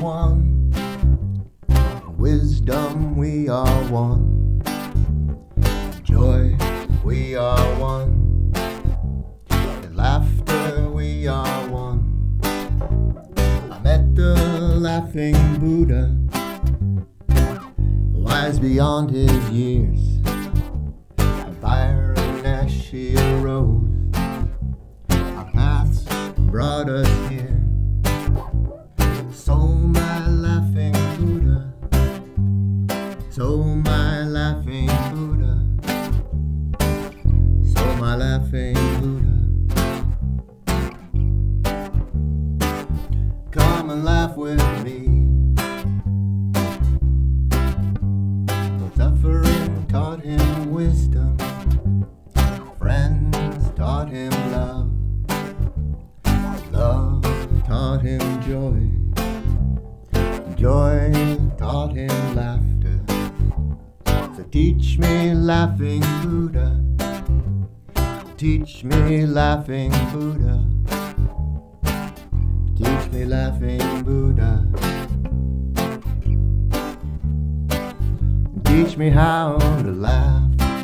one. In wisdom we are one. In joy we are one. In laughter we are one. I met the laughing Buddha, wise beyond his years. A fire and ash he arose. Our paths brought us here. So my laughing Buddha, so my laughing Buddha, so my laughing Buddha. Come and laugh with me. Suffering taught him wisdom. Friends taught him love. Love taught him joy. Joy taught him laughter. So teach me, laughing Buddha. Teach me, laughing Buddha. Teach me, laughing Buddha. Teach me how to laugh.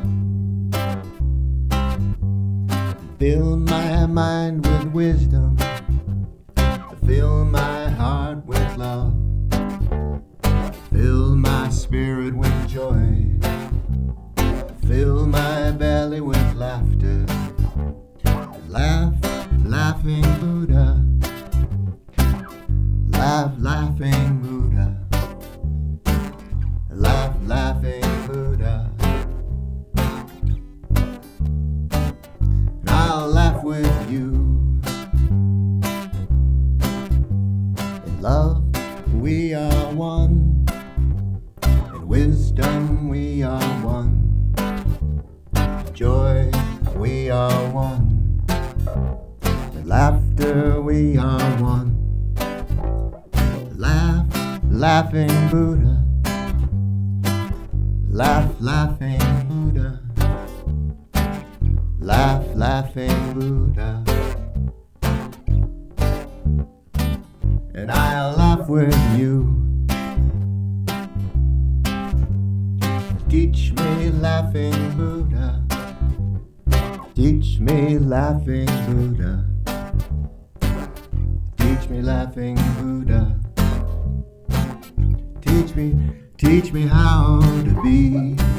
Fill my mind with wisdom. Fill my heart with love. Fill my spirit with joy. Fill my belly with laughter. Laugh, laughing Buddha. Laugh, laughing Buddha. Laugh, laughing Buddha. And I'll laugh with you. In love we are one. In wisdom we are one. In joy we are one. In laughter we are one. Laugh, laughing Buddha. Laugh, laughing Buddha. Laugh, laughing Buddha. And I'll laugh with you. Teach me, laughing Buddha. Teach me, laughing Buddha. Teach me, laughing Buddha. Teach me how to be.